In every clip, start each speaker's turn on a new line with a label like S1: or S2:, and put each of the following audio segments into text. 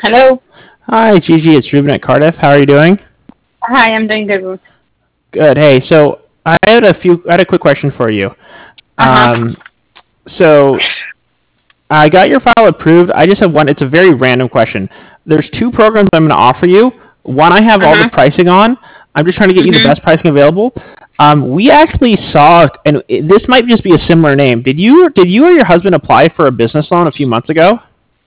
S1: Hello.
S2: Hi, Gigi. It's Ruben at Cardiff. How are you doing?
S1: Hi, I'm doing good.
S2: Good. Hey, so I had a quick question for you.
S1: Uh-huh.
S2: Um, so I got your file approved. I just have one. It's a very random question. There's two programs I'm going to offer you. One I have all the
S1: Uh-huh.
S2: pricing on. I'm just trying to get you the
S1: Mm-hmm.
S2: best pricing available. We actually saw, and this might just be a similar name. Did you or your husband apply for a business loan a few months ago?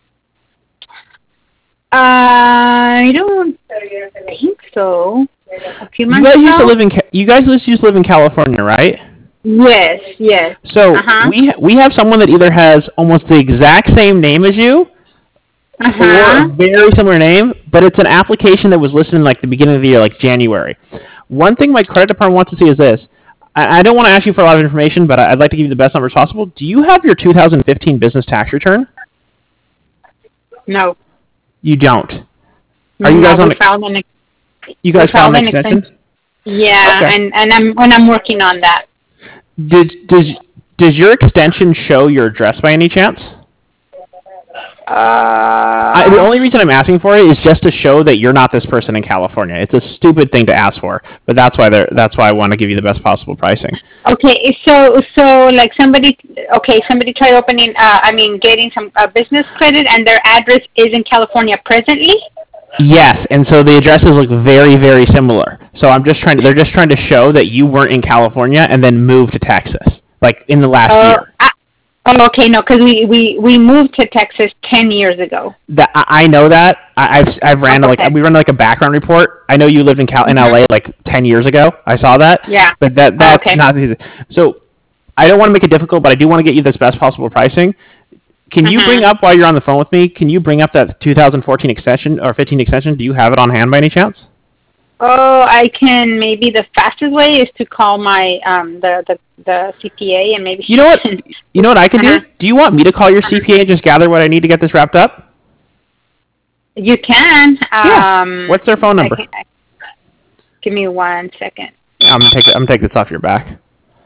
S1: I don't think so. A few
S2: You
S1: months
S2: guys used to
S1: ago?
S2: live in you guys used to live in California, right?
S1: Yes, yes.
S2: So
S1: Uh-huh.
S2: we have someone that either has almost the exact same name as you, or a
S1: Uh-huh.
S2: very similar name, but it's an application that was listed in like the beginning of the year, like January. One thing my credit department wants to see is this. I don't want to ask you for a lot of information, but I'd like to give you the best numbers possible. Do you have your 2015 business tax return?
S1: No.
S2: You don't. Are you
S1: No,
S2: guys on? You
S1: we
S2: guys filed
S1: filed
S2: an
S1: an extension.
S2: extension?
S1: Yeah,
S2: Okay.
S1: and I'm working on that.
S2: Does your extension show your address by any chance? The
S1: Uh
S2: only reason I'm asking for it is just to show that you're not this person in California. It's a stupid thing to ask for, but that's why I want to give you the best possible pricing.
S1: Okay, so like somebody tried opening getting some business credit and their address is in California presently?
S2: Yes, and so the addresses look very, very similar. So they're just trying to show that you weren't in California and then moved to Texas, like in the last
S1: Oh,
S2: year.
S1: okay, no, because we moved to Texas 10 years ago.
S2: I know that. I've ran
S1: Okay.
S2: we run like a background report. I know you lived in
S1: Mm-hmm.
S2: LA like 10 years ago. I saw that.
S1: Yeah.
S2: But
S1: Oh,
S2: that's
S1: okay.
S2: not easy. So I don't want to make it difficult, but I do want to get you this best possible pricing. Can you bring
S1: Mm-hmm.
S2: up while you're on the phone with me? Can you bring up that 2014 extension or 15 extension? Do you have it on hand by any chance?
S1: Oh, I can. Maybe the fastest way is to call my the CPA and maybe
S2: You
S1: she
S2: know what?
S1: can.
S2: You know what I can
S1: Uh-huh.
S2: do? Do you want me to call your
S1: Uh-huh.
S2: CPA and just gather what I need to get this wrapped up?
S1: You can.
S2: Yeah. What's their phone
S1: I
S2: number?
S1: can. Give me 1 second.
S2: I'm gonna take this off your back.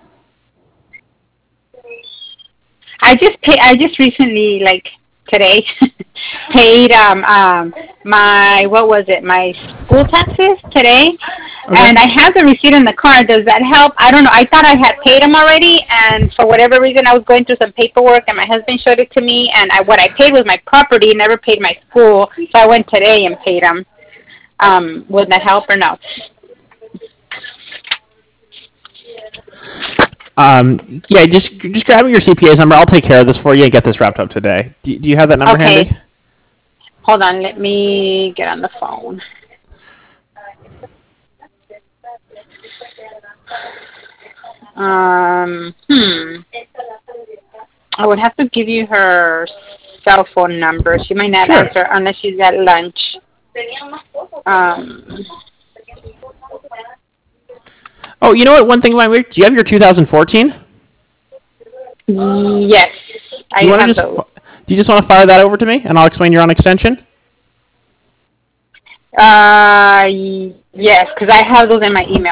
S1: I just recently, like today, paid my what was it, my school taxes today,
S2: Okay.
S1: and I have the receipt in the car. Does that help? I don't know. I thought I had paid them already, and for whatever reason, I was going through some paperwork, and my husband showed it to me, and what I paid was my property, never paid my school, so I went today and paid them. Would that help or no?
S2: Yeah, just grab me your CPA's number. I'll take care of this for you and get this wrapped up today. Do you have that number
S1: Okay,
S2: handy?
S1: hold on. Let me get on the phone. I would have to give you her cell phone number. She might not
S2: Sure.
S1: answer unless she's at lunch. Um,
S2: Oh, you know what? One thing about me, do you have your 2014?
S1: yes,
S2: Do you
S1: I
S2: want to
S1: have
S2: just
S1: those.
S2: do you just want to fire that over to me and I'll explain your on extension?
S1: Yes, because I have those in my email.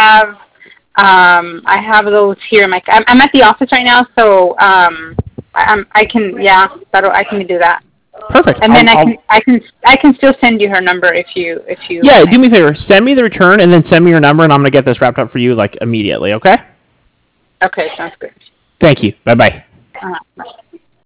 S1: I have those here in my. I'm at the office right now, so I can I can do that.
S2: Perfect.
S1: And then I can still send you her number if you
S2: Yeah,
S1: like.
S2: do me a favor. Send me the return and then send me your number and I'm gonna get this wrapped up for you like immediately. Okay?
S1: Okay, sounds good.
S2: Thank you. Bye bye.
S1: Bye.